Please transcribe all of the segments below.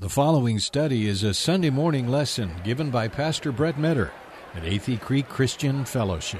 The following study is a Sunday morning lesson given by Pastor Brett Metter at Athey Creek Christian Fellowship.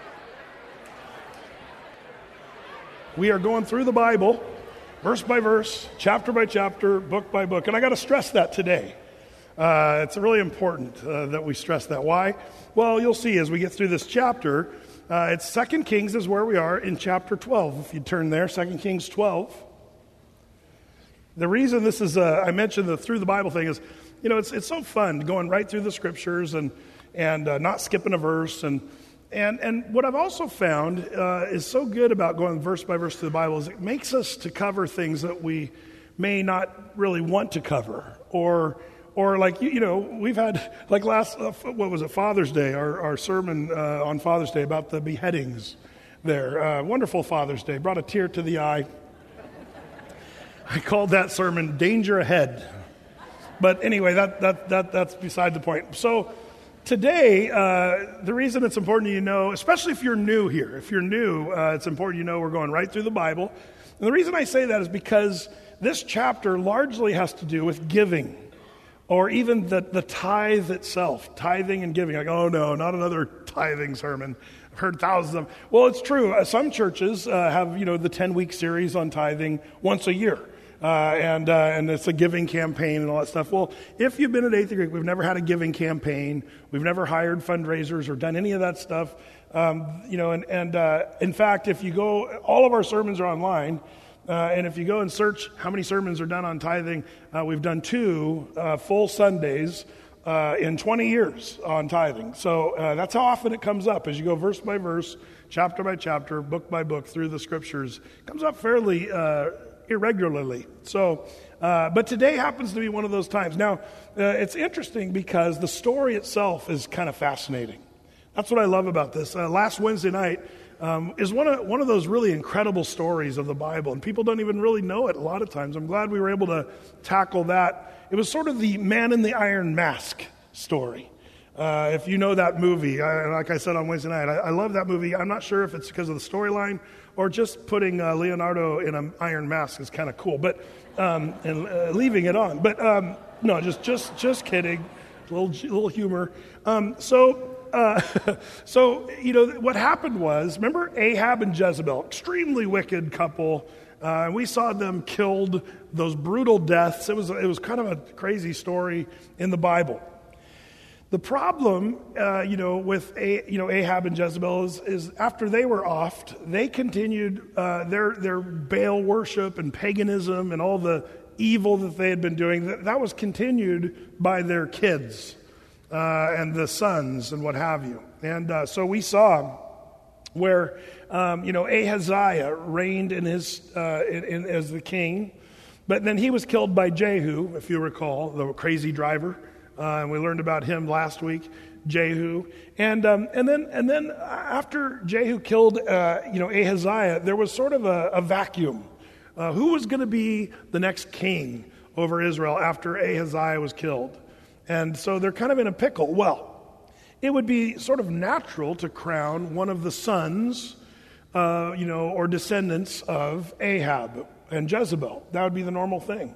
We are going through the Bible, verse by verse, chapter by chapter, book by book. And I got to stress that today. It's really important that we stress that. Why? Well, you'll see as we get through this chapter, it's 2 Kings is where we are in chapter 12. If you turn there, 2 Kings 12. The reason this is, I mentioned the through the Bible thing is, you know, it's so fun going right through the scriptures and not skipping a verse. And what I've also found is so good about going verse by verse through the Bible is it makes us to cover things that we may not really want to cover. Or like, you know, we've had, like last, what was it, Father's Day, our sermon on Father's Day about the beheadings there. Wonderful Father's Day, brought a tear to the eye. I called that sermon "Danger Ahead," but anyway, that's beside the point. So today, the reason it's important you know, especially if you're new here, it's important you know we're going right through the Bible. And the reason I say that is because this chapter largely has to do with giving, or even the tithe itself, tithing and giving. Like, oh no, not another tithing sermon. I've heard thousands of them. Well, it's true. Some churches have, you know, the 10-week series on tithing once a year. And it's a giving campaign and all that stuff. Well, if you've been at Athey Creek, we've never had a giving campaign. We've never hired fundraisers or done any of that stuff. You know, in fact, if you go, all of our sermons are online. And if you go and search how many sermons are done on tithing, we've done 2 full Sundays in 20 years on tithing. So that's how often it comes up as you go verse by verse, chapter by chapter, book by book through the scriptures. It comes up fairly irregularly. So, but today happens to be one of those times. Now, it's interesting because the story itself is kind of fascinating. That's what I love about this. Last Wednesday night is one of those really incredible stories of the Bible, and people don't even really know it a lot of times. I'm glad we were able to tackle that. It was sort of the Man in the Iron Mask story. If you know that movie, like I said on Wednesday night, I love that movie. I'm not sure if it's because of the storyline or just putting Leonardo in an iron mask is kind of cool, but and leaving it on. But no, just kidding. A little humor. So you know what happened was, remember Ahab and Jezebel, extremely wicked couple. We saw them killed, those brutal deaths. It was kind of a crazy story in the Bible. The problem, you know, with Ahab and Jezebel is after they were offed, they continued their Baal worship and paganism and all the evil that they had been doing. That was continued by their kids and the sons and what have you. And so we saw where you know, Ahaziah reigned in his as the king, but then he was killed by Jehu, if you recall, the crazy driver. And we learned about him last week, Jehu. And then after Jehu killed, you know, Ahaziah, there was sort of a vacuum. Who was going to be the next king over Israel after Ahaziah was killed? And so they're kind of in a pickle. Well, it would be sort of natural to crown one of the sons, you know, or descendants of Ahab and Jezebel. That would be the normal thing.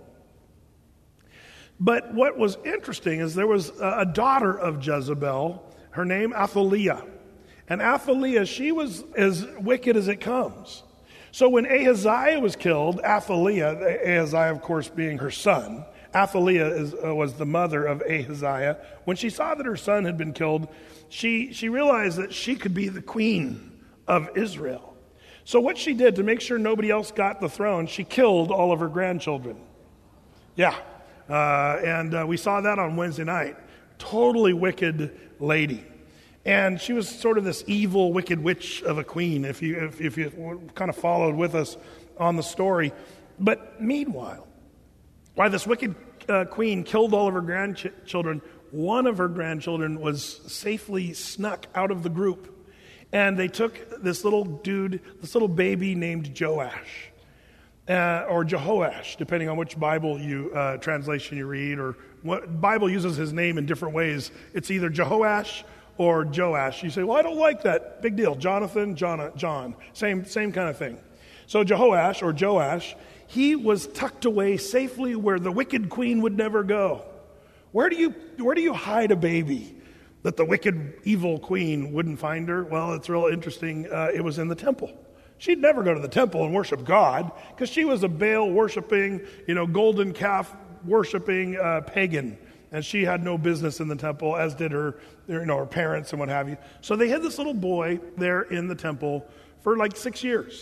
But what was interesting is there was a daughter of Jezebel, her name Athaliah. And Athaliah, she was as wicked as it comes. So when Ahaziah was killed, Athaliah, Ahaziah of course being her son, Athaliah was the mother of Ahaziah. When she saw that her son had been killed, she realized that she could be the queen of Israel. So what she did to make sure nobody else got the throne, she killed all of her grandchildren. Yeah. And we saw that on Wednesday night. Totally wicked lady. And she was sort of this evil, wicked witch of a queen, if you kind of followed with us on the story. But meanwhile, while this wicked queen killed all of her grandchildren, one of her grandchildren was safely snuck out of the group. And they took this little baby named Joash. Or Jehoash, depending on which Bible translation you read, or what Bible uses his name in different ways. It's either Jehoash or Joash. You say, well, I don't like that. Big deal. Jonathan, John. Same kind of thing. So Jehoash, or Joash, he was tucked away safely where the wicked queen would never go. Where do you hide a baby that the wicked, evil queen wouldn't find her? Well, it's real interesting. It was in the temple. She'd never go to the temple and worship God because she was a Baal worshiping, golden calf worshiping pagan. And she had no business in the temple, as did her parents and what have you. So they had this little boy there in the temple for like 6 years.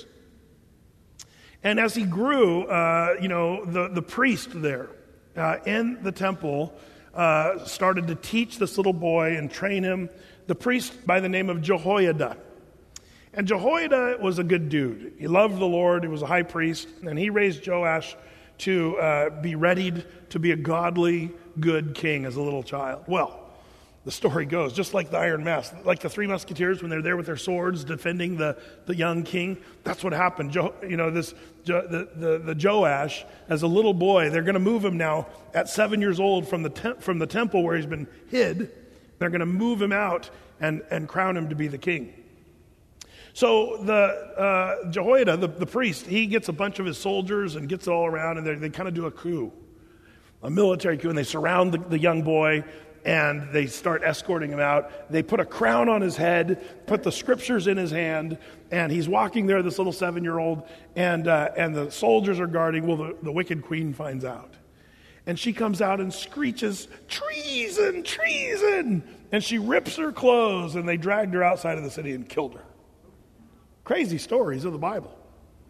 And as he grew, the priest there in the temple started to teach this little boy and train him. The priest by the name of Jehoiada. And Jehoiada was a good dude. He loved the Lord. He was a high priest. And he raised Joash to be readied to be a godly, good king as a little child. Well, the story goes, just like the Iron Mask, like the Three Musketeers when they're there with their swords defending the young king, that's what happened. The Joash, as a little boy, they're going to move him now at 7 years old from the temple where he's been hid. They're going to move him out and crown him to be the king. So the Jehoiada, the priest, he gets a bunch of his soldiers and gets it all around, and they kind of do a coup, a military coup, and they surround the young boy, and they start escorting him out. They put a crown on his head, put the scriptures in his hand, and he's walking there, this little 7-year-old, and the soldiers are guarding. Well, the wicked queen finds out. And she comes out and screeches, "Treason, treason!" And she rips her clothes, and they dragged her outside of the city and killed her. Crazy stories of the Bible.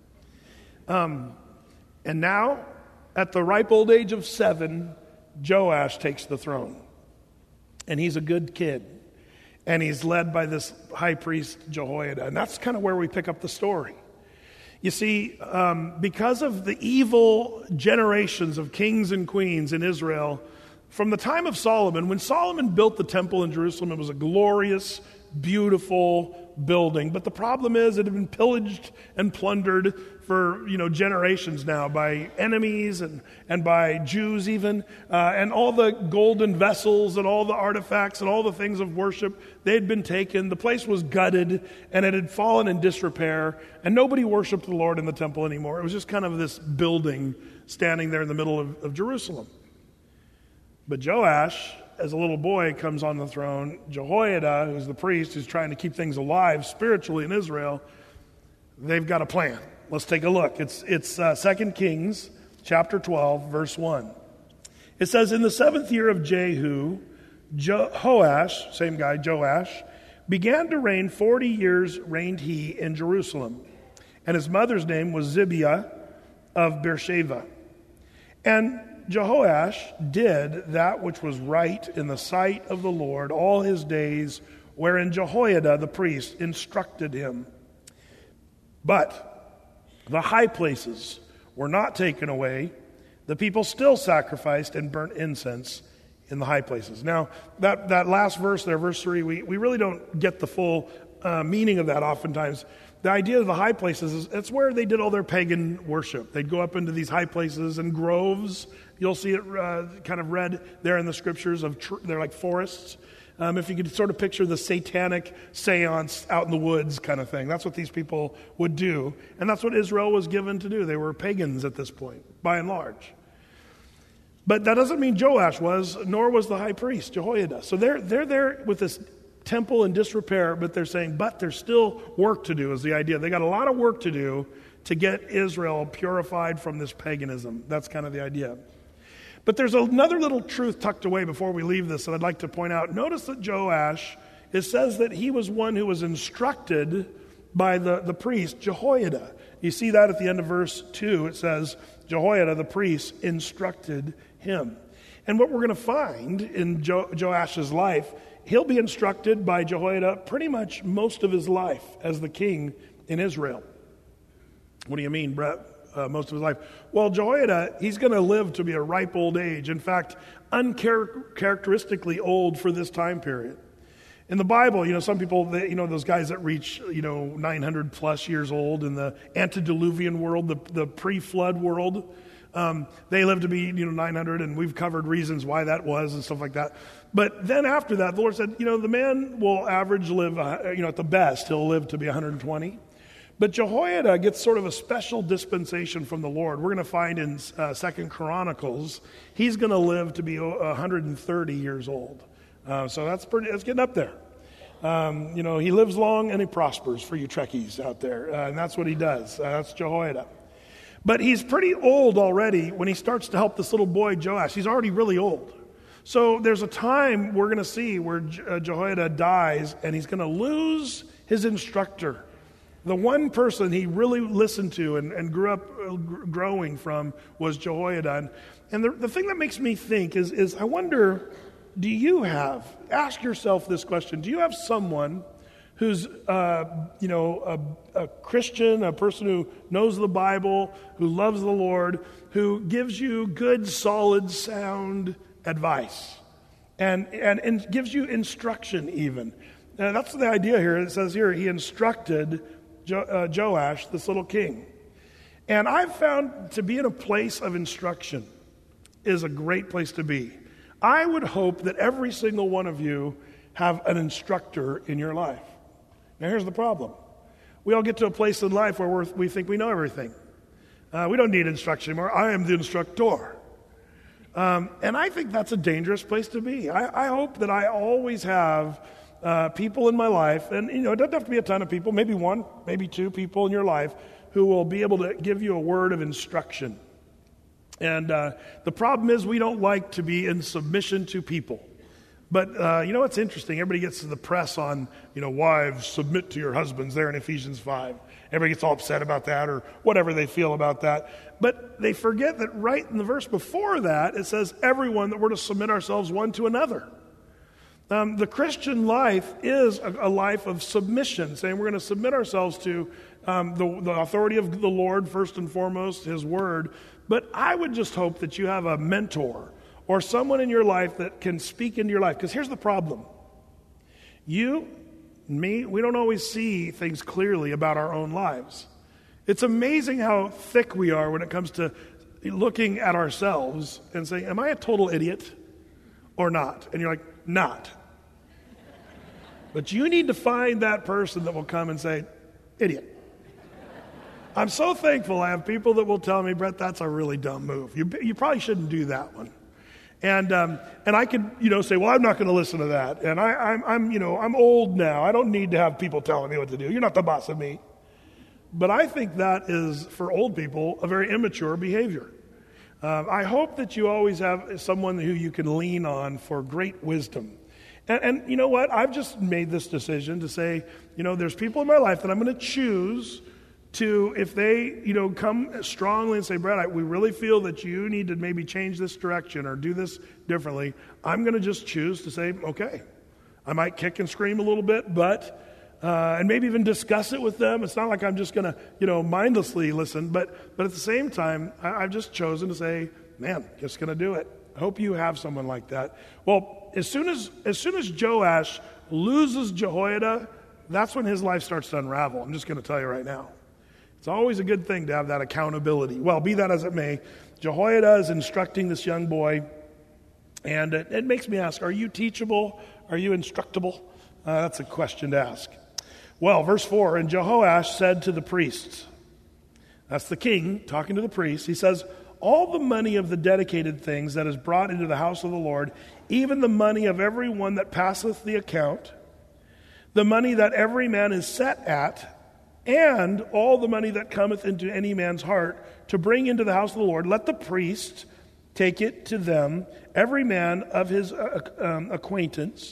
And now, at the ripe old age of 7, Joash takes the throne. And he's a good kid. And he's led by this high priest, Jehoiada. And that's kind of where we pick up the story. You see, because of the evil generations of kings and queens in Israel, from the time of Solomon, when Solomon built the temple in Jerusalem, it was a glorious, beautiful building. But the problem is it had been pillaged and plundered for generations now by enemies and by Jews even, and all the golden vessels and all the artifacts and all the things of worship, they had been taken. The place was gutted and it had fallen in disrepair, and nobody worshiped the Lord in the temple anymore. It was just kind of this building standing there in the middle of Jerusalem. But Joash, as a little boy, comes on the throne. Jehoiada, who's the priest, who's trying to keep things alive spiritually in Israel, they've got a plan. Let's take a look. It's 2 Kings chapter 12, verse 1. It says, "In the 7th year of Jehu, Joash, same guy, Joash, began to reign. 40 years reigned he in Jerusalem. And his mother's name was Zibiah of Beersheba. And Jehoash did that which was right in the sight of the Lord all his days, wherein Jehoiada the priest instructed him. But the high places were not taken away. The people still sacrificed and burnt incense in the high places." Now, that last verse there, verse 3, we really don't get the full meaning of that oftentimes. The idea of the high places is it's where they did all their pagan worship. They'd go up into these high places and groves. You'll see it kind of read there in the scriptures they're like forests. If you could sort of picture the satanic seance out in the woods kind of thing. That's what these people would do. And that's what Israel was given to do. They were pagans at this point, by and large. But that doesn't mean Joash was, nor was the high priest, Jehoiada. So they're there with this temple in disrepair, but they're saying, but there's still work to do is the idea. They got a lot of work to do to get Israel purified from this paganism. That's kind of the idea. But there's another little truth tucked away before we leave this that I'd like to point out. Notice that Joash, it says that he was one who was instructed by the priest, Jehoiada. You see that at the end of verse 2. It says, Jehoiada, the priest, instructed him. And what we're going to find in Joash's life, he'll be instructed by Jehoiada pretty much most of his life as the king in Israel. What do you mean, Brett? Most of his life. Well, Jehoiada, he's going to live to be a ripe old age. In fact, uncharacteristically old for this time period. In the Bible, some people, those guys that reach, 900 plus years old in the antediluvian world, the pre-flood world, they live to be, 900, and we've covered reasons why that was and stuff like that. But then after that, the Lord said, the man will average live, at the best, he'll live to be 120. But Jehoiada gets sort of a special dispensation from the Lord. We're going to find in 2 Chronicles, he's going to live to be 130 years old. So that's getting up there. He lives long and he prospers for you Trekkies out there. And that's what he does. That's Jehoiada. But he's pretty old already when he starts to help this little boy Joash. He's already really old. So there's a time we're going to see where Jehoiada dies and he's going to lose his instructor. The one person he really listened to and grew up growing from was Jehoiada. And the thing that makes me think is I wonder, ask yourself this question, do you have someone who's, a Christian, a person who knows the Bible, who loves the Lord, who gives you good, solid, sound advice and gives you instruction even? And that's the idea here. It says here, he instructed Joash, this little king. And I've found to be in a place of instruction is a great place to be. I would hope that every single one of you have an instructor in your life. Now here's the problem. We all get to a place in life where we think we know everything. We don't need instruction anymore. I am the instructor. And I think that's a dangerous place to be. I hope that I always have people in my life, and it doesn't have to be a ton of people, maybe one, maybe two people in your life who will be able to give you a word of instruction. And the problem is we don't like to be in submission to people. But what's interesting? Everybody gets to the press on, wives, submit to your husbands there in Ephesians 5. Everybody gets all upset about that or whatever they feel about that. But they forget that right in the verse before that, it says, everyone, that we're to submit ourselves one to another. The Christian life is a life of submission, saying we're going to submit ourselves to the authority of the Lord, first and foremost, His Word. But I would just hope that you have a mentor or someone in your life that can speak into your life. Because here's the problem. You, me, we don't always see things clearly about our own lives. It's amazing how thick we are when it comes to looking at ourselves and saying, am I a total idiot or not? And you're like, not. But you need to find that person that will come and say, idiot. I'm so thankful I have people that will tell me, Brett, that's a really dumb move. You probably shouldn't do that one. And I could, say, well, I'm not going to listen to that. And I'm old now. I don't need to have people telling me what to do. You're not the boss of me. But I think that is, for old people, a very immature behavior. I hope that you always have someone who you can lean on for great wisdom. And you know what? I've just made this decision to say, there's people in my life that I'm going to choose to, if they, come strongly and say, Brad, we really feel that you need to maybe change this direction or do this differently, I'm going to just choose to say, okay. I might kick and scream a little bit, but and maybe even discuss it with them. It's not like I'm just going to, mindlessly listen, but at the same time, I've just chosen to say, man, just going to do it. I hope you have someone like that. Well, as soon as Joash loses Jehoiada, that's when his life starts to unravel. I'm just going to tell you right now. It's always a good thing to have that accountability. Well, be that as it may, Jehoiada is instructing this young boy, and it makes me ask, are you teachable? Are you instructable? That's a question to ask. Well, verse 4, and Jehoash said to the priests, that's the king talking to the priests, he says, all the money of the dedicated things that is brought into the house of the Lord, even the money of every one that passeth the account, the money that every man is set at, and all the money that cometh into any man's heart to bring into the house of the Lord, let the priest take it to them, every man of his acquaintance.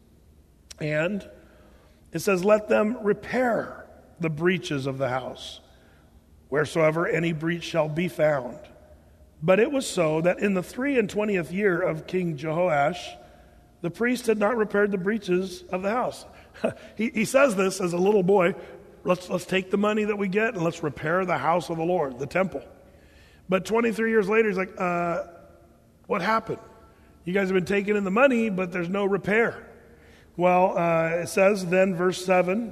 And it says, let them repair the breaches of the house, wheresoever any breach shall be found. But it was so that in the 23rd year of King Jehoash, the priest had not repaired the breaches of the house. He says this as a little boy, let's take the money that we get and let's repair the house of the Lord, the temple. But 23 years later, he's like, what happened? You guys have been taking in the money, but there's no repair. Well, it says then, verse 7,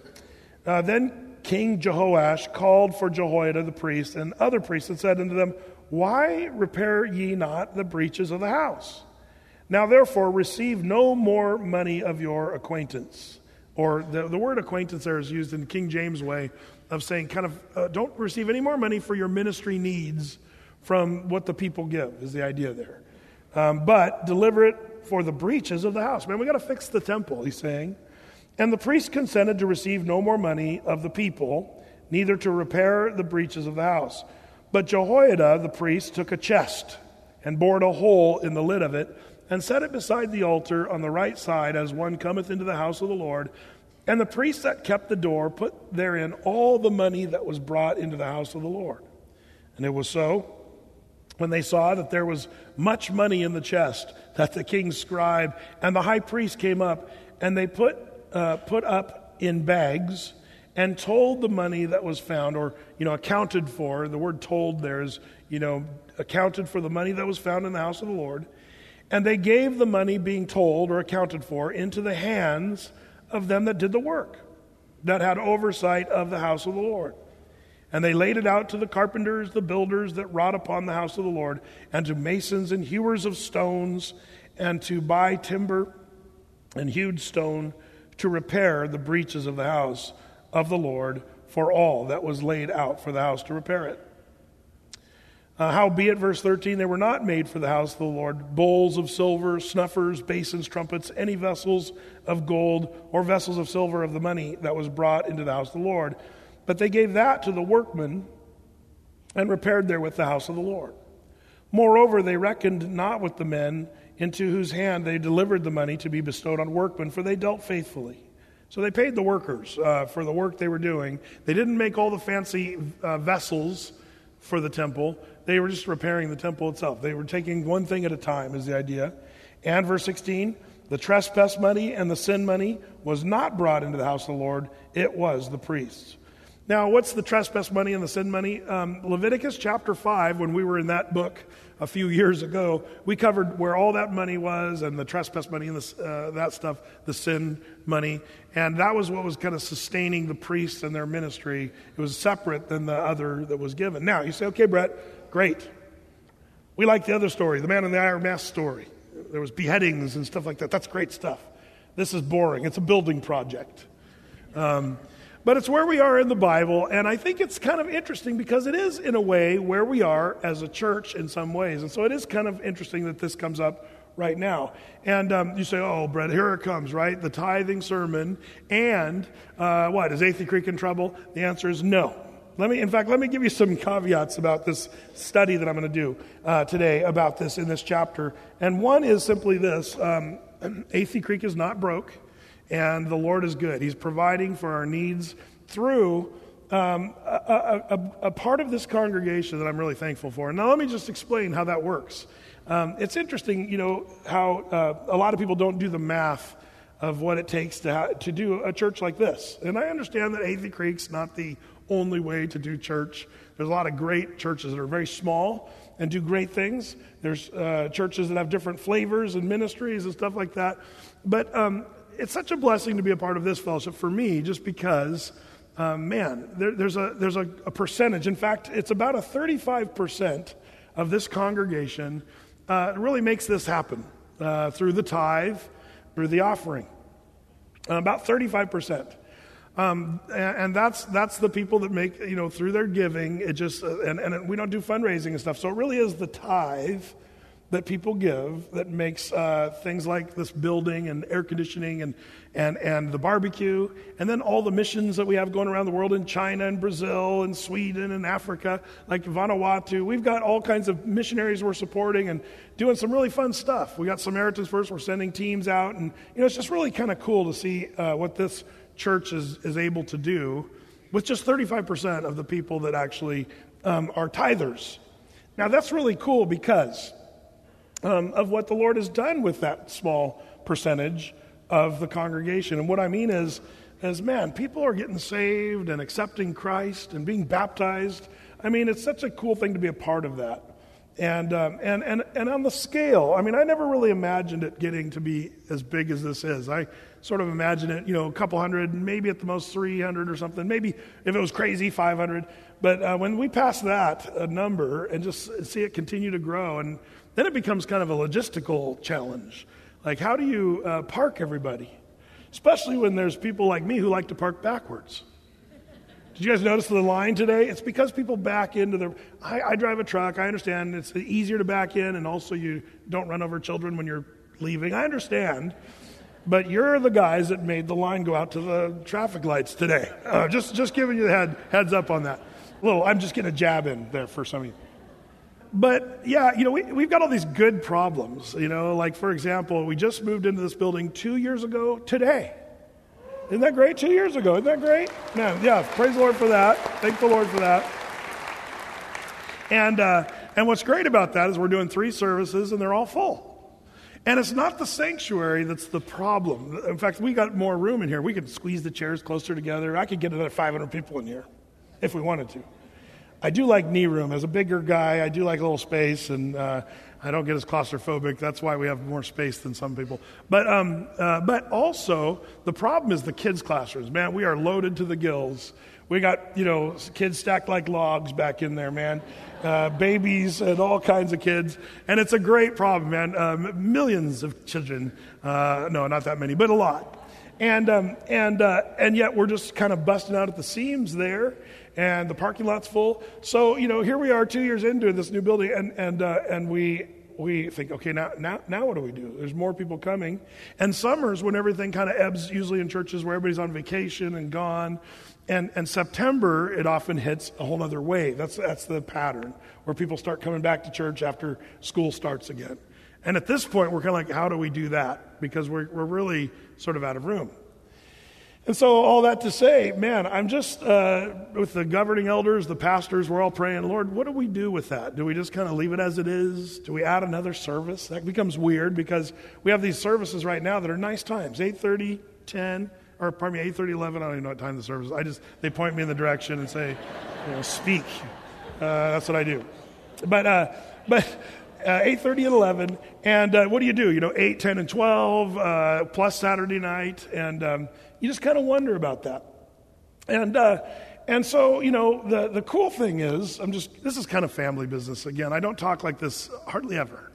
then King Jehoash called for Jehoiada the priest and other priests and said unto them, why repair ye not the breaches of the house? Now therefore receive no more money of your acquaintance Or the word acquaintance there is used in King James way of saying kind of don't receive any more money for your ministry needs from what the people give, is the idea there. But deliver it for the breaches of the house. Man, we got to fix the temple, he's saying. And the priest consented to receive no more money of the people, neither to repair the breaches of the house. But Jehoiada, the priest, took a chest and bored a hole in the lid of it, and set it beside the altar on the right side as one cometh into the house of the Lord. And the priest that kept the door put therein all the money that was brought into the house of the Lord. And it was so, when they saw that there was much money in the chest, that the king's scribe and the high priest came up, and they put up in bags and told the money that was found, or, accounted for. The word told there is, accounted for the money that was found in the house of the Lord. And they gave the money being told or accounted for into the hands of them that did the work, that had oversight of the house of the Lord. And they laid it out to the carpenters, the builders that wrought upon the house of the Lord, and to masons and hewers of stones, and to buy timber and hewed stone to repair the breaches of the house of the Lord for all that was laid out for the house to repair it. Howbeit, verse 13, they were not made for the house of the Lord bowls of silver, snuffers, basins, trumpets, any vessels of gold, or vessels of silver of the money that was brought into the house of the Lord. But they gave that to the workmen and repaired therewith the house of the Lord. Moreover, they reckoned not with the men into whose hand they delivered the money to be bestowed on workmen, for they dealt faithfully. So they paid the workers for the work they were doing. They didn't make all the fancy vessels for the temple. They were just repairing the temple itself. They were taking one thing at a time, is the idea. And verse 16, the trespass money and the sin money was not brought into the house of the Lord. It was the priests. Now, what's the trespass money and the sin money? Leviticus chapter 5, when we were in that book a few years ago, we covered where all that money was, and the trespass money and that stuff, the sin money. And that was what was kind of sustaining the priests and their ministry. It was separate than the other that was given. Now, you say, okay, Brett, great. We like the other story, the man in the iron mask story. There was beheadings and stuff like that. That's great stuff. This is boring. It's a building project. But it's where we are in the Bible, and I think it's kind of interesting because it is, in a way, where we are as a church in some ways. And so it is kind of interesting that this comes up right now. And you say, oh, Brett, here it comes, right? The tithing sermon. And what, is Athey Creek in trouble? The answer is no. Let me give you some caveats about this study that I'm going to do today about this in this chapter. And one is simply this. Athey Creek is not broke. And the Lord is good. He's providing for our needs through a part of this congregation that I'm really thankful for. Now, let me just explain how that works. It's interesting, how a lot of people don't do the math of what it takes to do a church like this. And I understand that Athey Creek's not the only way to do church. There's a lot of great churches that are very small and do great things. There's churches that have different flavors and ministries and stuff like that. But it's such a blessing to be a part of this fellowship for me, just because, there's a percentage. In fact, it's about a 35% of this congregation really makes this happen through the tithe, through the offering. About 35%. And that's the people that make, through their giving, it just, and we don't do fundraising and stuff. So it really is the tithe that people give that makes things like this building and air conditioning and the barbecue, and then all the missions that we have going around the world in China and Brazil and Sweden and Africa, like Vanuatu. We've got all kinds of missionaries we're supporting and doing some really fun stuff. We got Samaritans First. We're sending teams out, and it's just really kind of cool to see what this church is able to do with just 35% of the people that actually are tithers. Now, that's really cool because of what the Lord has done with that small percentage of the congregation. And what I mean is people are getting saved and accepting Christ and being baptized. I mean, it's such a cool thing to be a part of that. And on the scale, I never really imagined it getting to be as big as this is. I sort of imagine it, a couple hundred, maybe at the most 300 or something. Maybe if it was crazy, 500. But when we pass that number and just see it continue to grow, and then it becomes kind of a logistical challenge. Like, how do you park everybody? especially when there's people like me who like to park backwards. Did you guys notice the line today? It's because people back into I drive a truck. I understand it's easier to back in, and also you don't run over children when you're leaving. I understand. But you're the guys that made the line go out to the traffic lights today. Just giving you the heads up on that. I'm just getting a jab in there for some of you. But yeah, we've got all these good problems. Like for example, we just moved into this building 2 years ago today. Isn't that great? 2 years ago. Isn't that great? Man, yeah, praise the Lord for that. Thank the Lord for that. And what's great about that is we're doing 3 services and they're all full. And it's not the sanctuary that's the problem. In fact, we got more room in here. We could squeeze the chairs closer together. I could get another 500 people in here if we wanted to. I do like knee room. As a bigger guy, I do like a little space, and I don't get as claustrophobic. That's why we have more space than some people. But also, the problem is the kids' classrooms. Man, we are loaded to the gills. We got, kids stacked like logs back in there, man. Babies and all kinds of kids. And it's a great problem, man. Millions of children. No, not that many, but a lot. And yet we're just kind of busting out at the seams there. And the parking lot's full. So, here we are 2 years into this new building, and we think, okay, now what do we do? There's more people coming. And summers, when everything kind of ebbs, usually in churches where everybody's on vacation and gone. And September, it often hits a whole other wave. That's the pattern, where people start coming back to church after school starts again. And at this point, we're kind of like, how do we do that? Because we're really sort of out of room. And so all that to say, man, I'm just, with the governing elders, the pastors, we're all praying, Lord, what do we do with that? Do we just kind of leave it as it is? Do we add another service? That becomes weird because we have these services right now that are nice times, 8:30, 10, or pardon me, 8:30, 11, I don't even know what time the service is. They point me in the direction and say, speak. That's what I do. But 8:30 and 11, and what do you do? 8, 10, and 12, plus Saturday night, and you just kind of wonder about that. And so, the cool thing is, this is kind of family business again. I don't talk like this hardly ever.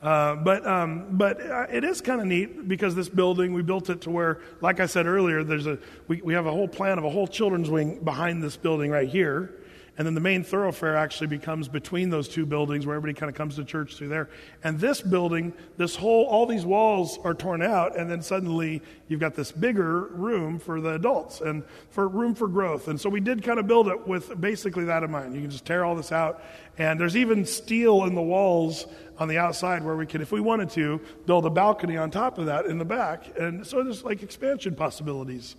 But it is kind of neat because this building, we built it to where, like I said earlier, we have a whole plan of a whole children's wing behind this building right here. And then the main thoroughfare actually becomes between those two buildings where everybody kind of comes to church through there. And this building, all these walls are torn out, and then suddenly you've got this bigger room for the adults and for room for growth. And so we did kind of build it with basically that in mind. You can just tear all this out. And there's even steel in the walls on the outside where we could, if we wanted to, build a balcony on top of that in the back. And so there's like expansion possibilities.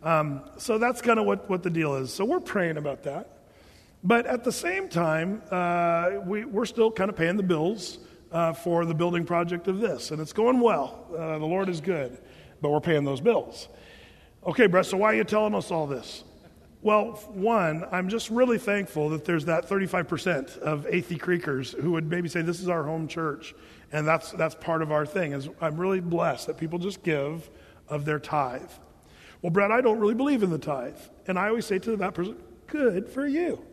So that's kind of what the deal is. So we're praying about that. But at the same time, we're still kind of paying the bills for the building project of this. And it's going well. The Lord is good. But we're paying those bills. Okay, Brett, so why are you telling us all this? Well, one, I'm just really thankful that there's that 35% of Athey Creekers who would maybe say, this is our home church. And that's part of our thing. I'm really blessed that people just give of their tithe. Well, Brett, I don't really believe in the tithe. And I always say to that person, good for you.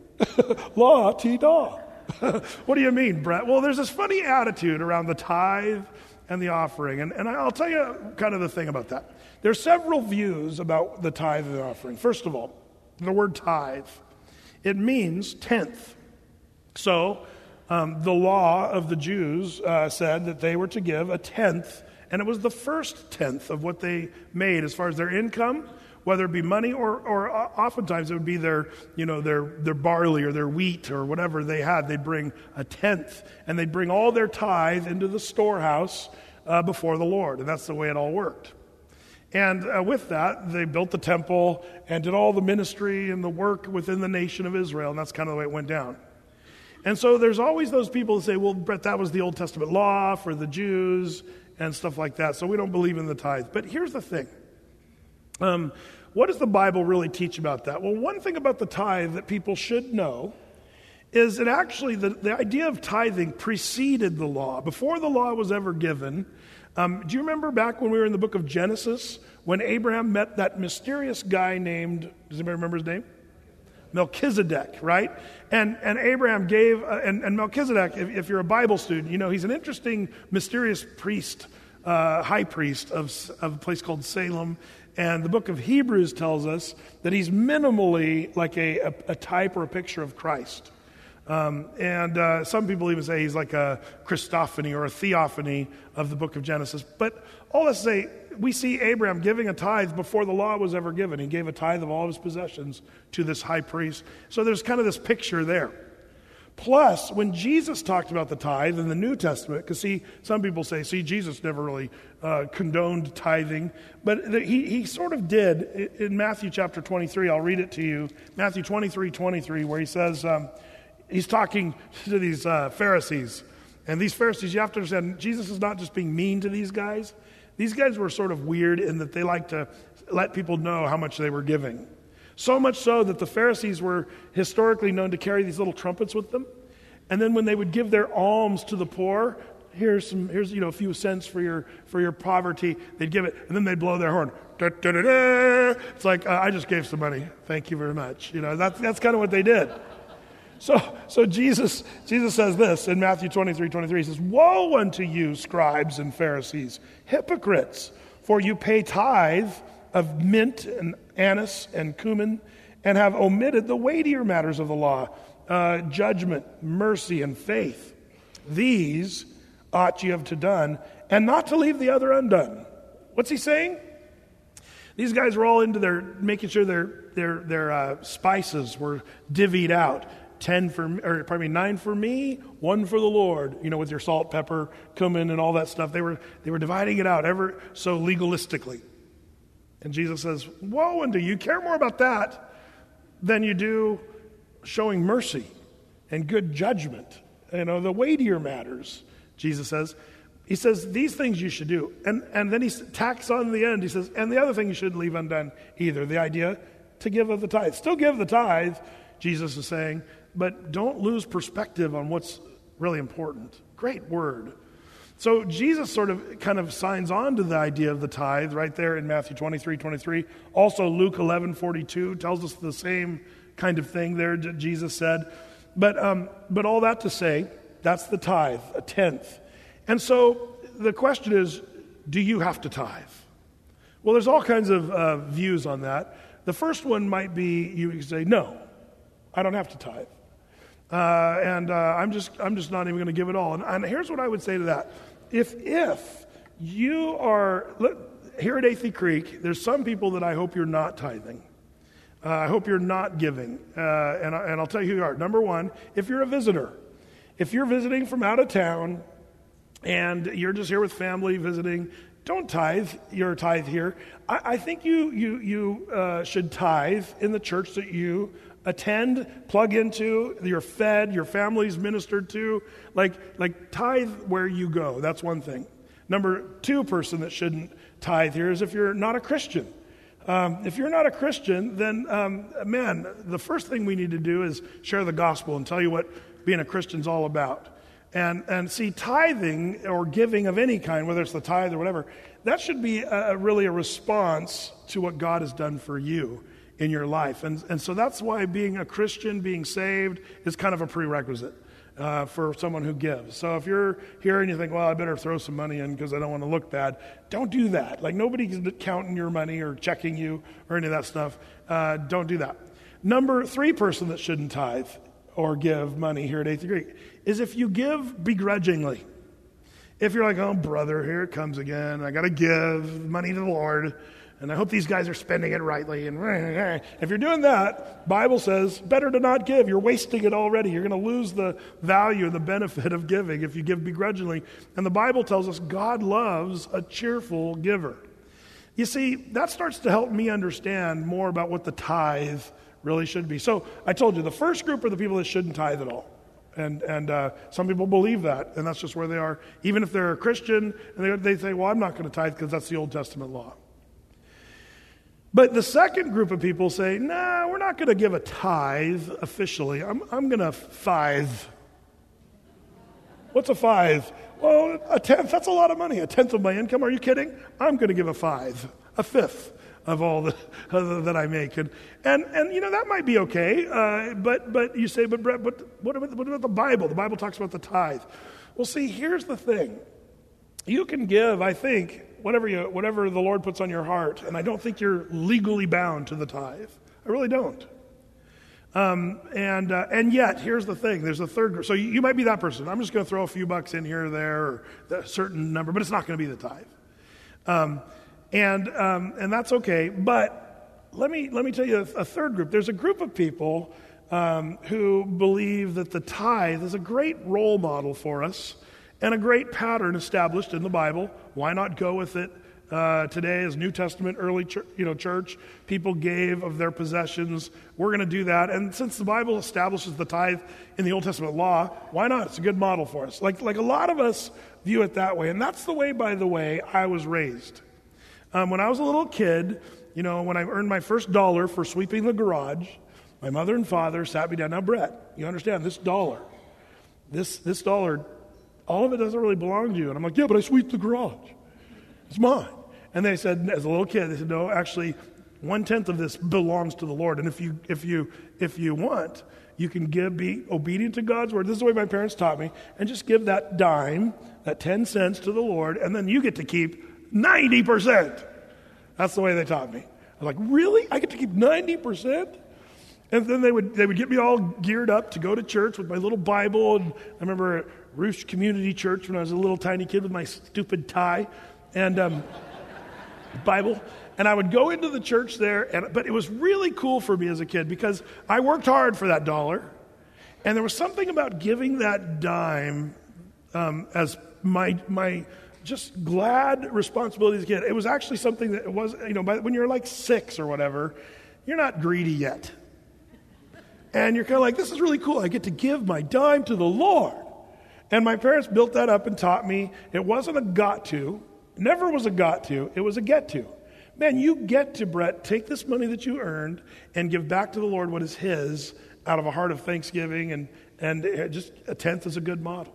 La-ti-da. What do you mean, Brett? Well, there's this funny attitude around the tithe and the offering. And I'll tell you kind of the thing about that. There's several views about the tithe and the offering. First of all, the word tithe, it means tenth. So the law of the Jews said that they were to give a tenth, and it was the first tenth of what they made as far as their income, whether it be money or oftentimes it would be their barley or their wheat or whatever they had. They'd bring a tenth, and they'd bring all their tithe into the storehouse before the Lord, and that's the way it all worked. And with that, they built the temple and did all the ministry and the work within the nation of Israel, and that's kind of the way it went down. And so there's always those people who say, well, Brett, that was the Old Testament law for the Jews and stuff like that, so we don't believe in the tithe. But here's the thing. What does the Bible really teach about that? Well, one thing about the tithe that people should know is that actually the idea of tithing preceded the law. Before the law was ever given, do you remember back when we were in the book of Genesis, when Abraham met that mysterious guy named, does anybody remember his name? Melchizedek, right? And Abraham gave, and Melchizedek, if you're a Bible student, he's an interesting, mysterious priest, high priest of a place called Salem. And the book of Hebrews tells us that he's minimally like a type or a picture of Christ. And some people even say he's like a Christophany or a theophany of the book of Genesis. But all that to say, we see Abraham giving a tithe before the law was ever given. He gave a tithe of all of his possessions to this high priest. So there's kind of this picture there. Plus, when Jesus talked about the tithe in the New Testament, because some people say, Jesus never really condoned tithing, but he sort of did in Matthew chapter 23. I'll read it to you. Matthew 23:23, where he says, he's talking to these Pharisees. And these Pharisees, you have to understand, Jesus is not just being mean to these guys. These guys were sort of weird in that they like to let people know how much they were giving. So much so that the Pharisees were historically known to carry these little trumpets with them. And then when they would give their alms to the poor, here's a few cents for your poverty, they'd give it, and then they'd blow their horn. Da, da, da, da. It's like, I just gave some money. Thank you very much. That's kind of what they did. So Jesus says this in Matthew 23:23. He says, "Woe unto you, scribes and Pharisees, hypocrites, for you pay tithe of mint and anise and cumin, and have omitted the weightier matters of the law, judgment, mercy, and faith. These ought ye have to done, and not to leave the other undone." What's he saying? These guys were all into making sure their spices were divvied out. 9 for me, 1 for the Lord. With your salt, pepper, cumin, and all that stuff. They were dividing it out ever so legalistically. And Jesus says, "Woe unto you! Care more about that than you do showing mercy and good judgment. The weightier matters." Jesus says. He says these things you should do, and then he tacks on the end. He says, and the other thing you shouldn't leave undone either. The idea to give of the tithe. Still give the tithe, Jesus is saying, but don't lose perspective on what's really important. Great word. So Jesus sort of kind of signs on to the idea of the tithe right there in Matthew 23:23. Also Luke 11:42 tells us the same kind of thing there that Jesus said. But all that to say, that's the tithe, a tenth. And so the question is, do you have to tithe? Well, there's all kinds of views on that. The first one might be you say, no, I don't have to tithe. I'm just not even going to give it all. And here's what I would say to that. If you are, here at Athey Creek, there's some people that I hope you're not tithing. I hope you're not giving. And I'll tell you who you are. Number one, if you're a visitor. If you're visiting from out of town and you're just here with family visiting, don't tithe your tithe here. I think you should tithe in the church that you attend, plug into, you're fed, your family's ministered to, like tithe where you go. That's one thing. Number two person that shouldn't tithe here is if you're not a Christian. If you're not a Christian, then, the first thing we need to do is share the gospel and tell you what being a Christian's all about. And see, tithing or giving of any kind, whether it's the tithe or whatever, that should be really a response to what God has done for you in your life. And so that's why being a Christian, being saved, is kind of a prerequisite for someone who gives. So if you're here and you think, well, I better throw some money in because I don't want to look bad, don't do that. Like, nobody's counting your money or checking you or any of that stuff. Don't do that. Number three person that shouldn't tithe or give money here at Athey Creek is if you give begrudgingly. If you're like, oh, brother, here it comes again. I got to give money to the Lord, and I hope these guys are spending it rightly. And if you're doing that, Bible says, better to not give. You're wasting it already. You're going to lose the value, the benefit of giving if you give begrudgingly. And the Bible tells us God loves a cheerful giver. You see, that starts to help me understand more about what the tithe really should be. So I told you, the first group are the people that shouldn't tithe at all. And some people believe that, and that's just where they are. Even if they're a Christian, and they say, well, I'm not going to tithe because that's the Old Testament law. But the second group of people say, nah, we're not going to give a tithe officially. I'm going to tithe. What's a tithe? Well, a tenth, that's a lot of money. A tenth of my income, are you kidding? I'm going to give a tithe, a fifth of all that I make. And that might be okay. But you say, but Brett, what about the Bible? The Bible talks about the tithe. Well, see, here's the thing. You can give, I think, whatever the Lord puts on your heart, and I don't think you're legally bound to the tithe. I really don't. And yet, here's the thing. There's a third group. So you might be that person. I'm just going to throw a few bucks in here or there, or a certain number, but it's not going to be the tithe. And that's okay. But let me tell you a third group. There's a group of people who believe that the tithe is a great role model for us and a great pattern established in the Bible. Why not go with it? Today, as New Testament early church, people gave of their possessions. We're going to do that. And since the Bible establishes the tithe in the Old Testament law, why not? It's a good model for us. Like a lot of us view it that way. And that's the way, by the way, I was raised. When I was a little kid, when I earned my first dollar for sweeping the garage, my mother and father sat me down. Now, Brett, you understand, this dollar, all of it doesn't really belong to you. And I'm like, yeah, but I sweep the garage. It's mine. And they said, as a little kid, they said, no, actually, 1/10 of this belongs to the Lord. And if you want, you can be obedient to God's word. This is the way my parents taught me. And just give that dime, that 10 cents to the Lord, and then you get to keep 90%. That's the way they taught me. I was like, really? I get to keep 90%? And then they would get me all geared up to go to church with my little Bible. And I remember at Roosh Community Church when I was a little tiny kid with my stupid tie and Bible. And I would go into the church there, but it was really cool for me as a kid because I worked hard for that dollar. And there was something about giving that dime as my just glad responsibility as a kid. It was actually something that was, when you're like 6 or whatever, you're not greedy yet. And you're kind of like, this is really cool. I get to give my dime to the Lord. And my parents built that up and taught me it wasn't a got to, never was a got to, it was a get to. Man, you get to, Brett, take this money that you earned and give back to the Lord what is his out of a heart of thanksgiving, and just 1/10 is a good model.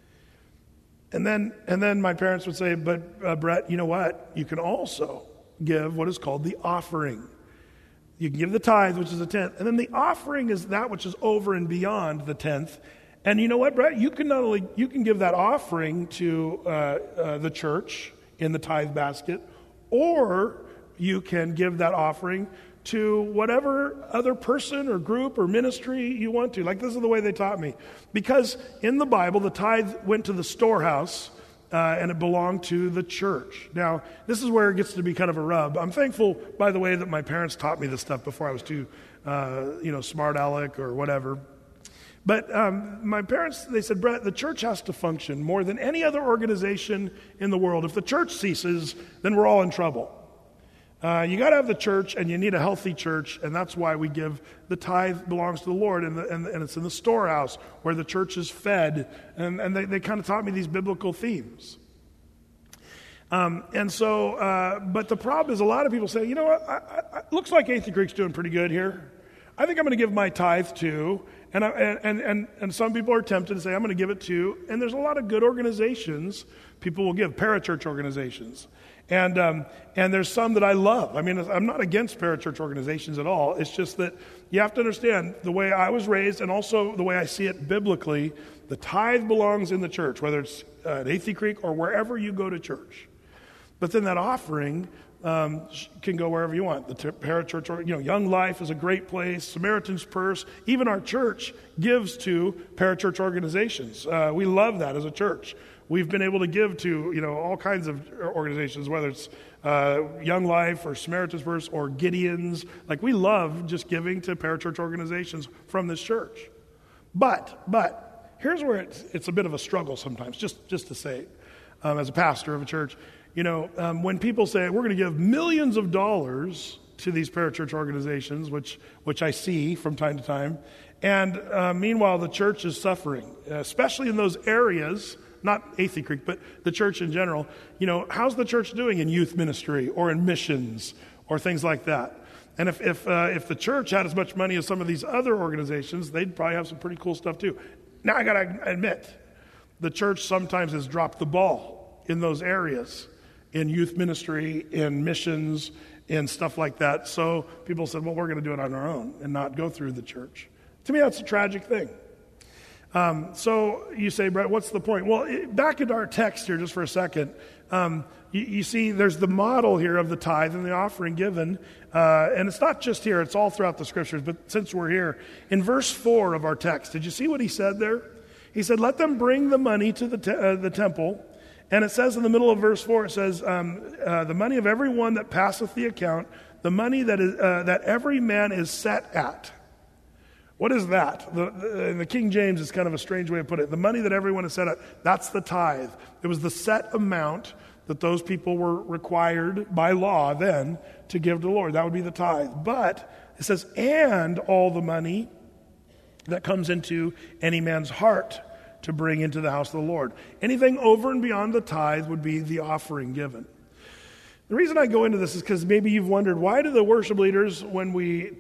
And then my parents would say, but Brett, you know what? You can also give what is called the offering. You can give the tithe, which is 1/10, and then the offering is that which is over and beyond the 1/10. And you know what, Brett? You can give that offering to the church in the tithe basket, or you can give that offering to whatever other person or group or ministry you want to. Like, this is the way they taught me. Because in the Bible, the tithe went to the storehouse, and it belonged to the church. Now, this is where it gets to be kind of a rub. I'm thankful, by the way, that my parents taught me this stuff before I was too, smart aleck or whatever. But my parents, they said, Brett, the church has to function more than any other organization in the world. If the church ceases, then we're all in trouble. You got to have the church, and you need a healthy church, and that's why we give the tithe belongs to the Lord, and it's in the storehouse where the church is fed, and they kind of taught me these biblical themes. But the problem is a lot of people say, you know what, it looks like Athey Creek's doing pretty good here. I think I'm going to give my tithe to, and some people are tempted to say, I'm going to give it to, and there's a lot of good organizations people will give, parachurch organizations. And there's some that I love. I mean, I'm not against parachurch organizations at all. It's just that you have to understand the way I was raised and also the way I see it biblically, the tithe belongs in the church, whether it's at Athey Creek or wherever you go to church. But then that offering can go wherever you want. The parachurch, Young Life is a great place. Samaritan's Purse, even our church gives to parachurch organizations. We love that as a church. We've been able to give to, all kinds of organizations, whether it's Young Life or Samaritan's Purse or Gideon's. Like, we love just giving to parachurch organizations from this church. But here's where it's a bit of a struggle sometimes, just to say, as a pastor of a church, when people say, we're going to give millions of dollars to these parachurch organizations, which I see from time to time, and meanwhile the church is suffering, especially in those areas. Not Athey Creek, but the church in general. How's the church doing in youth ministry or in missions or things like that? And if the church had as much money as some of these other organizations, they'd probably have some pretty cool stuff too. Now, I got to admit, the church sometimes has dropped the ball in those areas, in youth ministry, in missions, in stuff like that. So people said, well, we're going to do it on our own and not go through the church. To me, that's a tragic thing. So you say, Brett, what's the point? Well, back into our text here just for a second. You see there's the model here of the tithe and the offering given. And it's not just here, it's all throughout the scriptures. But since we're here, in verse 4 of our text, did you see what he said there? He said, let them bring the money to the temple. And it says in the middle of verse 4, it says, the money of every one that passeth the account, the money that is that every man is set at. What is that? The King James is kind of a strange way to put it. The money that everyone is set at, that's the tithe. It was the set amount that those people were required by law then to give to the Lord. That would be the tithe. But it says, and all the money that comes into any man's heart to bring into the house of the Lord. Anything over and beyond the tithe would be the offering given. The reason I go into this is because maybe you've wondered, why do the worship leaders, when we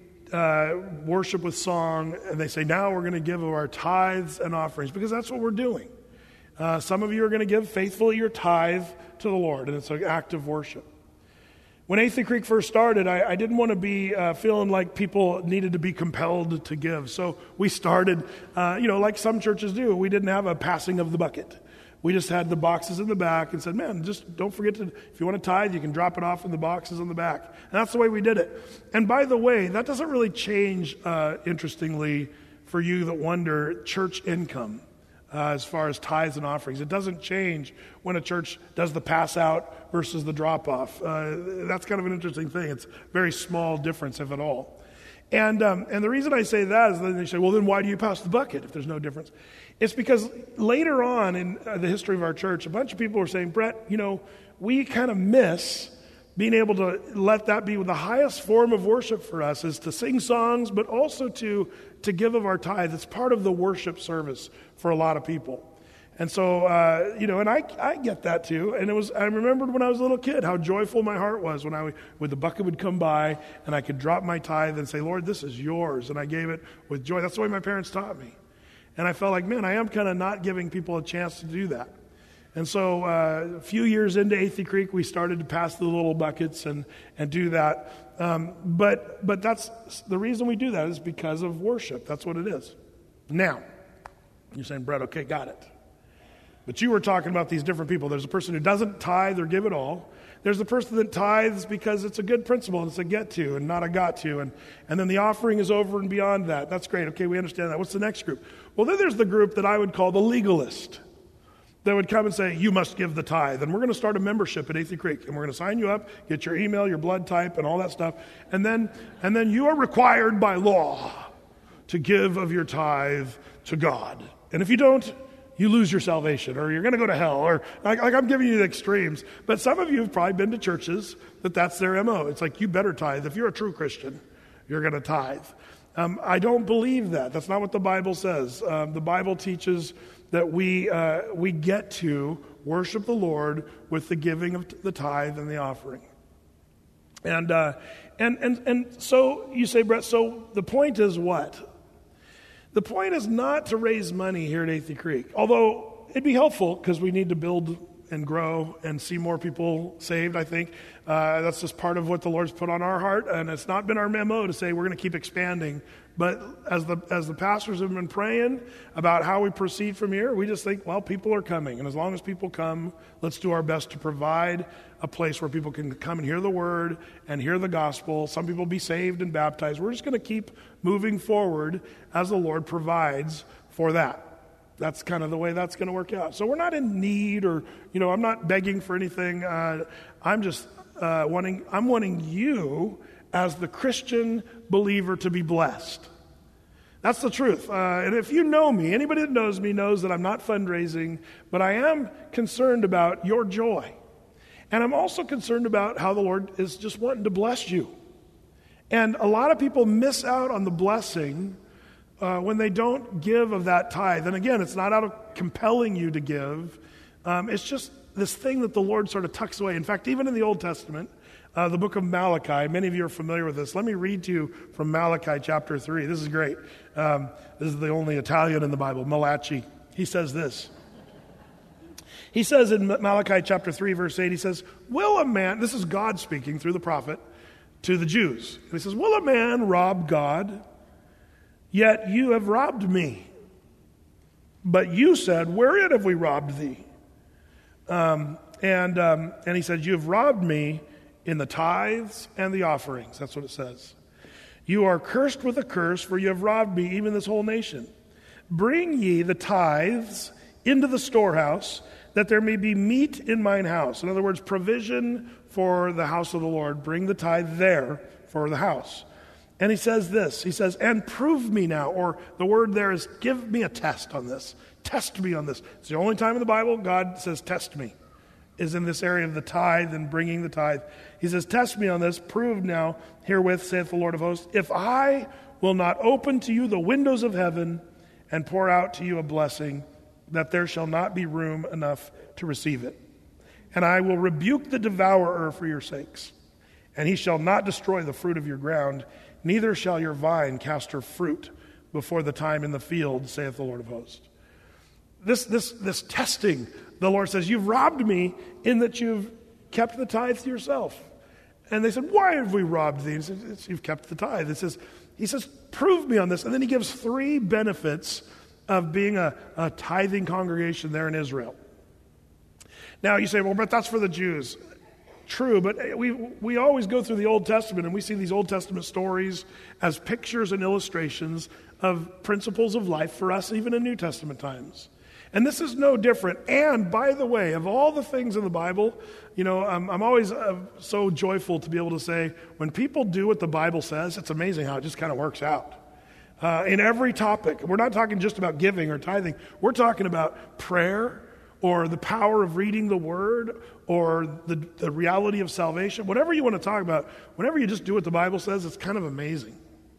worship with song, and they say, now we're going to give of our tithes and offerings, because that's what we're doing. Some of you are going to give faithfully your tithe to the Lord, and it's an act of worship. When Athey Creek first started, I didn't want to be feeling like people needed to be compelled to give. So we started, like some churches do. We didn't have a passing of the bucket. We just had the boxes in the back and said, man, just don't forget to, if you want to tithe, you can drop it off in the boxes in the back. And that's the way we did it. And by the way, that doesn't really change, interestingly, for you that wonder, church income. As far as tithes and offerings. It doesn't change when a church does the pass out versus the drop off. That's kind of an interesting thing. It's a very small difference, if at all. And the reason I say that is then they say, well, then why do you pass the bucket if there's no difference? It's because later on in the history of our church, a bunch of people were saying, Brett, we kind of miss being able to let that be the highest form of worship for us, is to sing songs, but also to give of our tithe. It's part of the worship service for a lot of people. And so, and I get that too. And I remembered when I was a little kid how joyful my heart was when the bucket would come by and I could drop my tithe and say, Lord, this is yours. And I gave it with joy. That's the way my parents taught me. And I felt like, man, I am kind of not giving people a chance to do that. And so a few years into Athey Creek, we started to pass the little buckets and do that. But that's the reason we do that is because of worship. That's what it is. Now, you're saying, Brett, okay, got it. But you were talking about these different people. There's a person who doesn't tithe or give it all. There's the person that tithes because it's a good principle and it's a get to and not a got to. And then the offering is over and beyond that. That's great. Okay, we understand that. What's the next group? Well, then there's the group that I would call the legalist. That would come and say, you must give the tithe. And we're going to start a membership at Athey Creek. And we're going to sign you up, get your email, your blood type, and all that stuff. And then you are required by law to give of your tithe to God. And if you don't, you lose your salvation, or you're going to go to hell, or like I'm giving you the extremes. But some of you have probably been to churches that's their MO. It's like, you better tithe. If you're a true Christian, you're going to tithe. I don't believe that. That's not what the Bible says. The Bible teaches that we get to worship the Lord with the giving of the tithe and the offering. And so you say, Brett, so the point is what? The point is not to raise money here at Athey Creek, although it'd be helpful because we need to build and grow and see more people saved, I think. That's just part of what the Lord's put on our heart, and it's not been our memo to say we're going to keep expanding. But as the pastors have been praying about how we proceed from here, we just think, well, people are coming. And as long as people come, let's do our best to provide a place where people can come and hear the word and hear the gospel. Some people be saved and baptized. We're just going to keep moving forward as the Lord provides for that. That's kind of the way that's going to work out. So we're not in need, or, I'm not begging for anything. I'm just wanting you as the Christian believer to be blessed. That's the truth. And if you know me, anybody that knows me knows that I'm not fundraising, but I am concerned about your joy. And I'm also concerned about how the Lord is just wanting to bless you. And a lot of people miss out on the blessing when they don't give of that tithe. And again, it's not out of compelling you to give. It's just this thing that the Lord sort of tucks away. In fact, even in the Old Testament, the book of Malachi, many of you are familiar with this. Let me read to you from Malachi chapter 3. This is great. This is the only Italian in the Bible, Malachi. He says this. He says in Malachi chapter 3, verse 8, he says, will a man, this is God speaking through the prophet to the Jews. And he says, will a man rob God? Yet you have robbed me. But you said, wherein have we robbed thee? And he said, you have robbed me in the tithes and the offerings. That's what it says. You are cursed with a curse, for you have robbed me, even this whole nation. Bring ye the tithes into the storehouse, that there may be meat in mine house. In other words, provision for the house of the Lord. Bring the tithe there for the house. And he says this, he says, and prove me now, or the word there is give me a test on this. Test me on this. It's the only time in the Bible God says test me, is in this area of the tithe and bringing the tithe. He says, test me on this, prove now herewith, saith the Lord of hosts, if I will not open to you the windows of heaven and pour out to you a blessing, that there shall not be room enough to receive it. And I will rebuke the devourer for your sakes, and he shall not destroy the fruit of your ground, neither shall your vine cast her fruit before the time in the field, saith the Lord of hosts. This testing, the Lord says, you've robbed me in that you've kept the tithe to yourself. And they said, why have we robbed thee? He said, you've kept the tithe. He says, prove me on this. And then he gives 3 benefits of being a tithing congregation there in Israel. Now you say, well, but that's for the Jews. True, but we always go through the Old Testament and we see these Old Testament stories as pictures and illustrations of principles of life for us even in New Testament times. And this is no different. And by the way, of all the things in the Bible, I'm always so joyful to be able to say, when people do what the Bible says, it's amazing how it just kind of works out. In every topic, we're not talking just about giving or tithing. We're talking about prayer or the power of reading the Word or the reality of salvation. Whatever you want to talk about, whenever you just do what the Bible says, it's kind of amazing.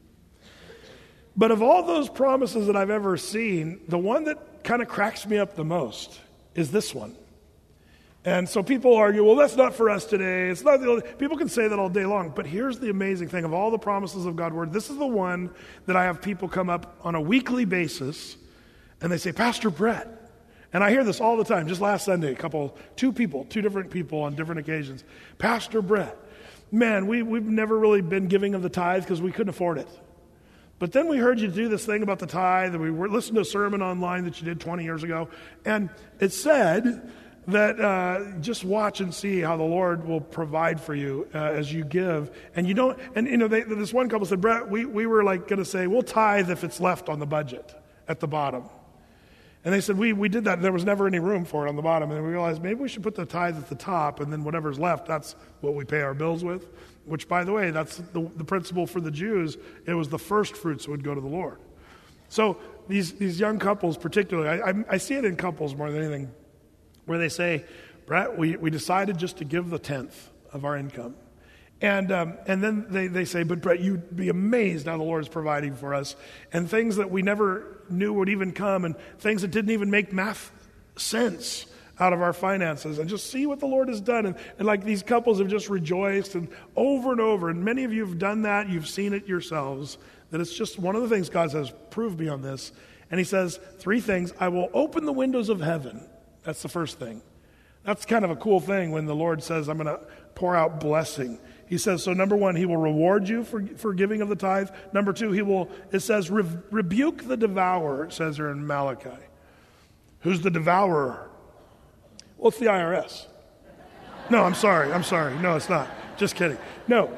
But of all those promises that I've ever seen, the one that kind of cracks me up the most is this one. And so people argue, well, that's not for us today. It's not the only. People can say that all day long. But here's the amazing thing. Of all the promises of God's Word, this is the one that I have people come up on a weekly basis, and they say, Pastor Brett. And I hear this all the time. Just last Sunday, two different people on different occasions. Pastor Brett, man, we've never really been giving of the tithe because we couldn't afford it. But then we heard you do this thing about the tithe, and we listened to a sermon online that you did 20 years ago, and it said that just watch and see how the Lord will provide for you as you give. And you don't, and this one couple said, Brett, we were like going to say, we'll tithe if it's left on the budget at the bottom. And they said, we did that. There was never any room for it on the bottom. And we realized maybe we should put the tithe at the top, and then whatever's left, that's what we pay our bills with. Which, by the way, that's the principle for the Jews. It was the first fruits that would go to the Lord. So these young couples particularly, I see it in couples more than anything, where they say, Brett, we decided just to give the 10th of our income. And then they say, but Brett, you'd be amazed how the Lord is providing for us. And things that we never knew would even come, and things that didn't even make math sense out of our finances, and just see what the Lord has done. And like these couples have just rejoiced, and over, and many of you have done that, you've seen it yourselves, that it's just one of the things God says, prove me on this. And he says 3 things. I will open the windows of heaven. That's the first thing. That's kind of a cool thing when the Lord says, I'm going to pour out blessing. He says, so number 1, he will reward you for giving of the tithe. Number 2, it says, rebuke the devourer, it says here in Malachi. Who's the devourer? Well, it's the IRS. No, I'm sorry. No, it's not. Just kidding. No,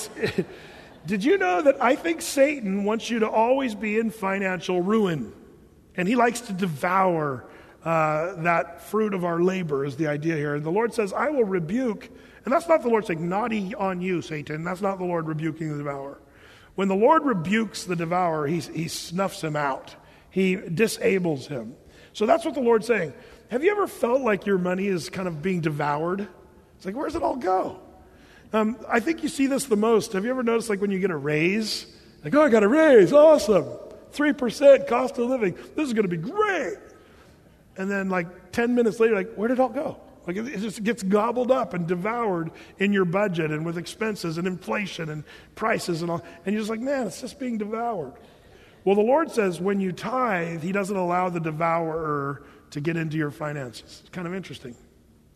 did you know that I think Satan wants you to always be in financial ruin? And he likes to devour that fruit of our labor is the idea here. And the Lord says, I will rebuke. And that's not the Lord saying, naughty on you, Satan. That's not the Lord rebuking the devourer. When the Lord rebukes the devourer, he snuffs him out. He disables him. So that's what the Lord's saying. Have you ever felt like your money is kind of being devoured? It's like, where does it all go? I think you see this the most. Have you ever noticed like when you get a raise? Like, oh, I got a raise. Awesome. 3% cost of living. This is going to be great. And then like 10 minutes later, like, where did it all go? Like it just gets gobbled up and devoured in your budget and with expenses and inflation and prices and all. And you're just like, man, it's just being devoured. Well, the Lord says when you tithe, he doesn't allow the devourer to get into your finances. It's kind of interesting.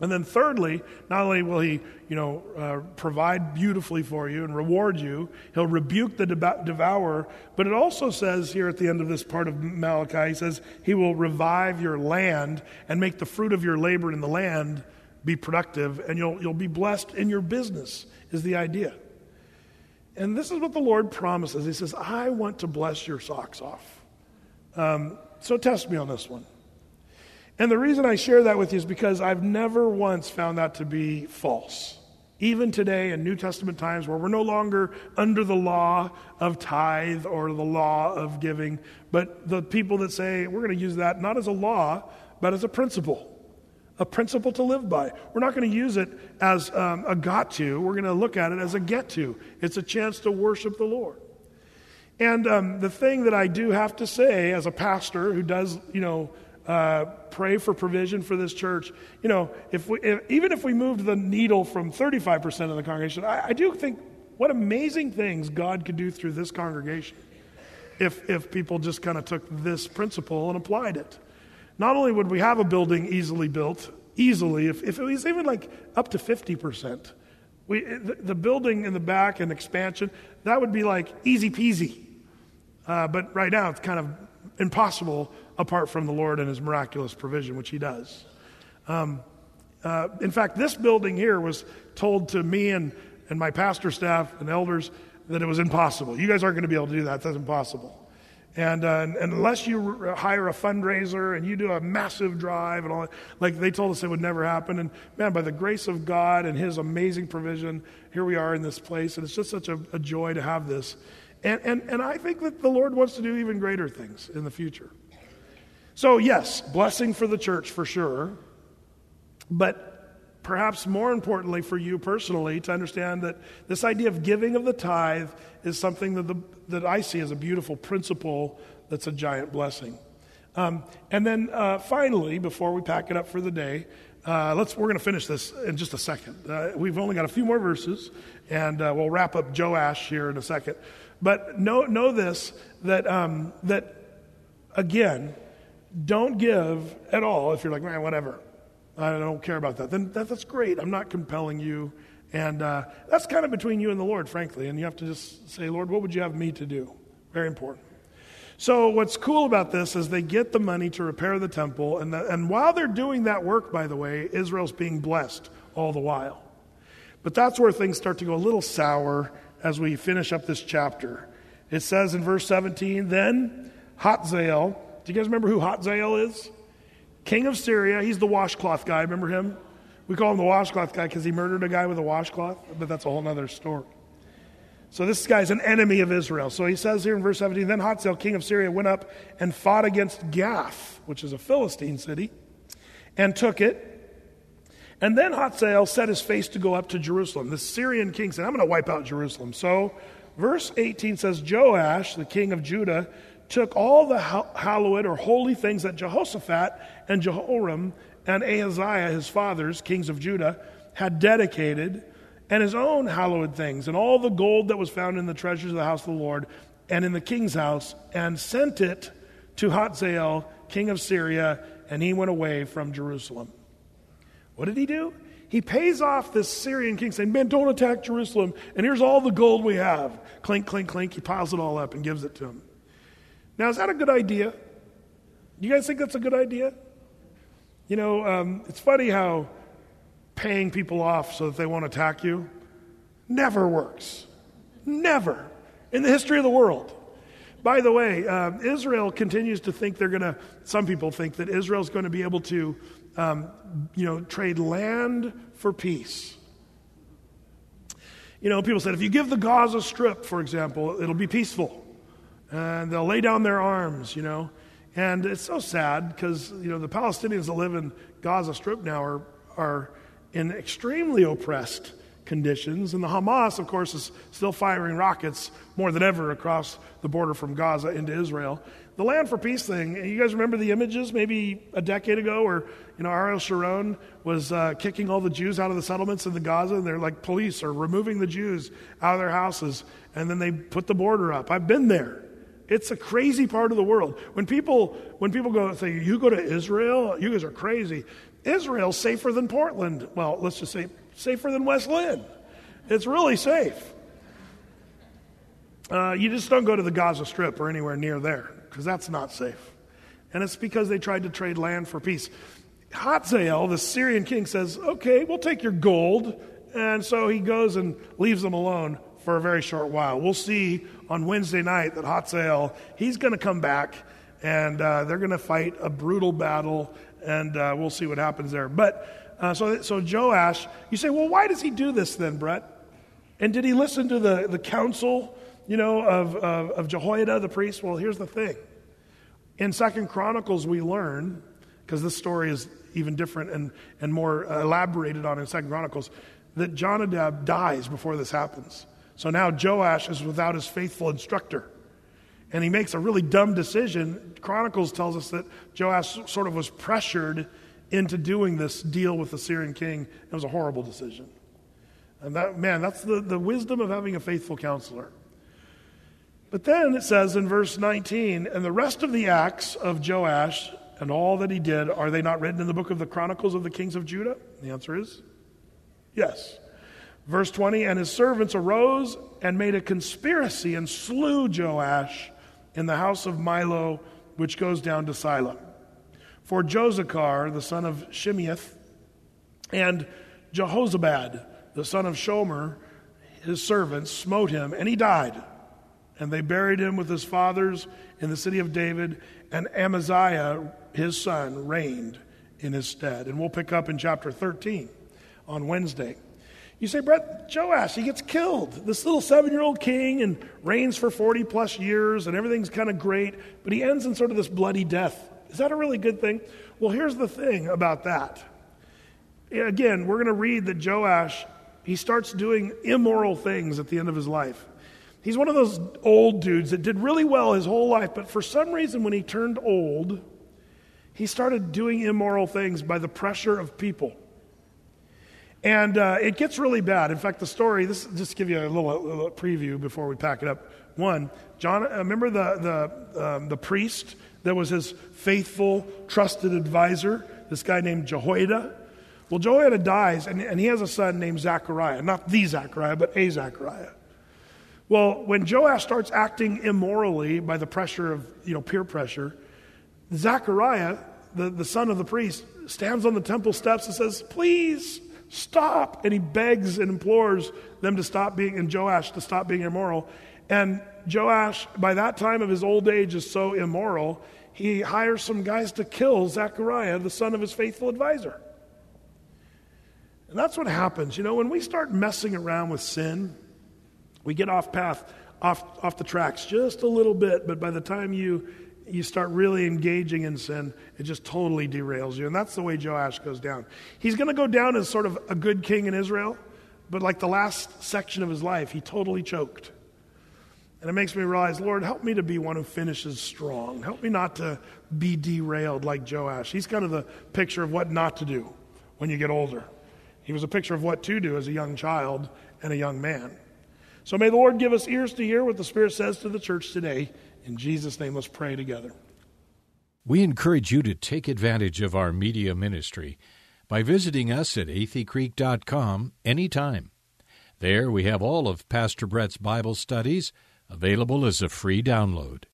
And then thirdly, not only will he, provide beautifully for you and reward you, he'll rebuke the devourer, but it also says here at the end of this part of Malachi, he says he will revive your land and make the fruit of your labor in the land be productive, and you'll be blessed in your business, is the idea. And this is what the Lord promises. He says, I want to bless your socks off. So test me on this one. And the reason I share that with you is because I've never once found that to be false. Even today in New Testament times where we're no longer under the law of tithe or the law of giving, but the people that say we're going to use that not as a law, but as a principle to live by. We're not going to use it as a got to. We're going to look at it as a get to. It's a chance to worship the Lord. And the thing that I do have to say as a pastor who does, pray for provision for this church, even if we moved the needle from 35% of the congregation, I do think what amazing things God could do through this congregation if people just kind of took this principle and applied it. Not only would we have a building easily built, if it was even like up to 50%, the building in the back and expansion, that would be like easy peasy. But right now it's kind of impossible apart from the Lord and his miraculous provision, which he does. In fact, this building here was told to me and my pastor staff and elders that it was impossible. You guys aren't going to be able to do that. That's impossible. And unless you hire a fundraiser and you do a massive drive and all that, like they told us it would never happen. And man, by the grace of God and his amazing provision, here we are in this place. And it's just such a joy to have this. And I think that the Lord wants to do even greater things in the future. So yes, blessing for the church for sure. But perhaps more importantly for you personally to understand that this idea of giving of the tithe is something that I see as a beautiful principle that's a giant blessing. And then finally, before we pack it up for the day, we're going to finish this in just a second. We've only got a few more verses, and we'll wrap up Joash here in a second. But know this, that again, don't give at all if you're like, man, whatever. I don't care about that. Then that's great. I'm not compelling you. And that's kind of between you and the Lord, frankly. And you have to just say, Lord, what would you have me to do? Very important. So what's cool about this is they get the money to repair the temple. And while they're doing that work, by the way, Israel's being blessed all the while. But that's where things start to go a little sour as we finish up this chapter. It says in verse 17, then Hazael, do you guys remember who Hazael is? King of Syria. He's the washcloth guy. Remember him? We call him the washcloth guy because he murdered a guy with a washcloth, but that's a whole other story. So this guy's an enemy of Israel. So he says here in verse 17, then Hazael, king of Syria, went up and fought against Gath, which is a Philistine city, and took it. And then Hazael set his face to go up to Jerusalem. The Syrian king said, I'm going to wipe out Jerusalem. So verse 18 says, Joash, the king of Judah, took all the hallowed or holy things that Jehoshaphat and Jehoram and Ahaziah, his fathers, kings of Judah, had dedicated, and his own hallowed things, and all the gold that was found in the treasures of the house of the Lord and in the king's house, and sent it to Hazael, king of Syria, and he went away from Jerusalem. What did he do? He pays off this Syrian king saying, man, don't attack Jerusalem, and here's all the gold we have. Clink, clink, clink. He piles it all up and gives it to him. Now, is that a good idea? Do you guys think that's a good idea? It's funny how paying people off so that they won't attack you never works. Never. In the history of the world. By the way, Israel continues to think some people think that Israel's going to be able to, trade land for peace. People said, if you give the Gaza Strip, for example, it'll be peaceful. And they'll lay down their arms, And it's so sad because, the Palestinians that live in Gaza Strip now are in extremely oppressed conditions. And the Hamas, of course, is still firing rockets more than ever across the border from Gaza into Israel. The land for peace thing, you guys remember the images maybe a decade ago where, Ariel Sharon was kicking all the Jews out of the settlements in the Gaza, and they're like police are removing the Jews out of their houses, and then they put the border up. I've been there. It's a crazy part of the world. When people go say, you go to Israel, you guys are crazy. Israel's safer than Portland. Well, let's just say safer than West Lynn. It's really safe. You just don't go to the Gaza Strip or anywhere near there, because that's not safe. And it's because they tried to trade land for peace. Hazael, the Syrian king, says, okay, we'll take your gold. And so he goes and leaves them alone for a very short while. We'll see on Wednesday night that Hazael, he's going to come back, and they're going to fight a brutal battle, and we'll see what happens there. But so Joash, you say, well, why does he do this then, Brett? And did he listen to the counsel, of Jehoiada the priest? Well, here's the thing. In 2 Chronicles we learn, because this story is even different and more elaborated on in 2 Chronicles, that Jonadab dies before this happens. So now Joash is without his faithful instructor. And he makes a really dumb decision. Chronicles tells us that Joash sort of was pressured into doing this deal with the Syrian king. It was a horrible decision. And that's the wisdom of having a faithful counselor. But then it says in verse 19, and the rest of the acts of Joash and all that he did, are they not written in the book of the Chronicles of the kings of Judah? The answer is yes. Verse 20, and his servants arose and made a conspiracy and slew Joash in the house of Milo, which goes down to Sila. For Josachar, the son of Shimeath, and Jehozabad, the son of Shomer, his servants, smote him, and he died. And they buried him with his fathers in the city of David, and Amaziah, his son, reigned in his stead. And we'll pick up in chapter 13 on Wednesday. You say, Brett, Joash, he gets killed. This little 7-year-old king and reigns for 40 plus years, and everything's kind of great, but he ends in sort of this bloody death. Is that a really good thing? Well, here's the thing about that. Again, we're going to read that Joash, he starts doing immoral things at the end of his life. He's one of those old dudes that did really well his whole life, but for some reason when he turned old, he started doing immoral things by the pressure of people. And it gets really bad. In fact, the story, this just to give you a little preview before we pack it up. One, John, remember the priest that was his faithful, trusted advisor, this guy named Jehoiada? Well, Jehoiada dies, and he has a son named Zechariah. Not the Zechariah, but a Zechariah. Well, when Joash starts acting immorally by the pressure of, peer pressure, Zechariah, the son of the priest, stands on the temple steps and says, please stop. And he begs and implores them to stop being, and Joash to stop being immoral. And Joash, by that time of his old age, is so immoral, he hires some guys to kill Zechariah, the son of his faithful advisor. And that's what happens. When we start messing around with sin, we get off path, off the tracks just a little bit, but by the time you start really engaging in sin, it just totally derails you. And that's the way Joash goes down. He's going to go down as sort of a good king in Israel, but like the last section of his life, he totally choked. And it makes me realize, Lord, help me to be one who finishes strong. Help me not to be derailed like Joash. He's kind of the picture of what not to do when you get older. He was a picture of what to do as a young child and a young man. So may the Lord give us ears to hear what the Spirit says to the church today. In Jesus' name, let's pray together. We encourage you to take advantage of our media ministry by visiting us at atheycreek.com anytime. There we have all of Pastor Brett's Bible studies available as a free download.